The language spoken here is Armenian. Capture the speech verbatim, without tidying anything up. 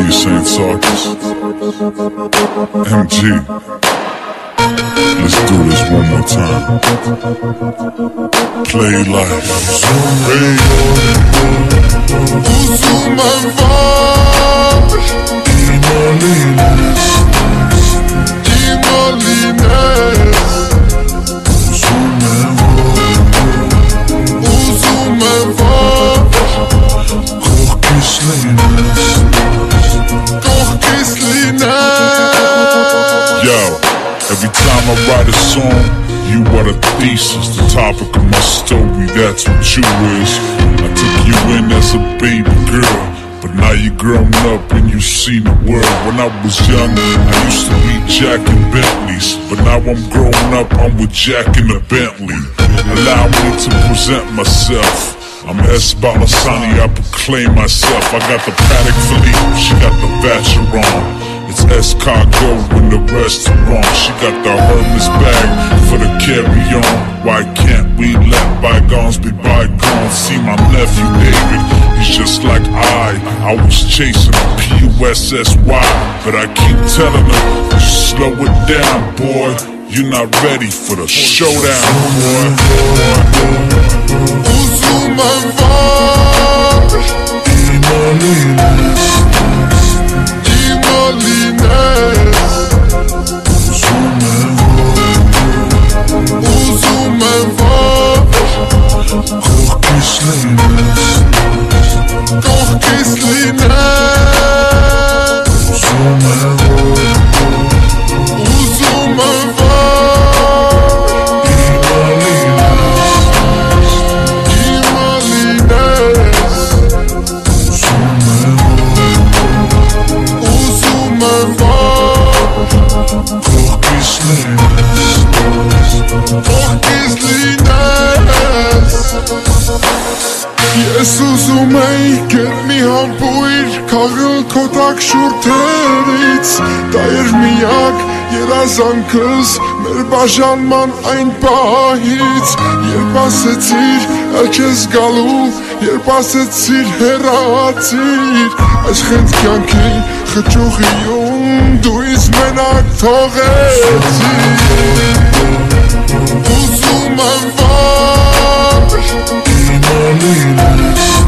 you, Saint Sarkis. M G. Let's do this one more time. Play life. Uzun var İmalines İmalines Uzun var Uzun var Koch Kislines Koch Kislines Yo, every time I write a song, you are the thesis, the topic of my story, that's what you is. I took you in as a baby girl, but now you're grown up and you've seen the world. When I was young, I used to be jacking Bentleys, but now I'm grown up, I'm with Jack in the Bentley. Allow me to present myself. I'm S. Balasani, I proclaim myself. I got the Patek Philippe, she got the Vacheron. It's escargot in the restaurant. She got the Hermes bag for the carry-on. Why can't we let bygones be bygones? See my nephew David, he's just like I. I was chasing a P U S S Y, but I keep telling her, slow it down, boy. You're not ready for the showdown, boy. Uzun var İmalines İmalines Uzun var Koch Kislines Koch Kislines Uzun var Uzun var Ես ուզում էի գետնի համբույր Քաղել քո տակ շուրթերից Դա էր միակ երազանքս Մեր բաժանման այն պահից Երբ ասեցիր այլ չես գալու Երբ ասեցիր հեռացիր Աշխենտ կյանքի խճուղիում Դու ինձ մենակ թողեցիր Ուզում եմ վար İmalines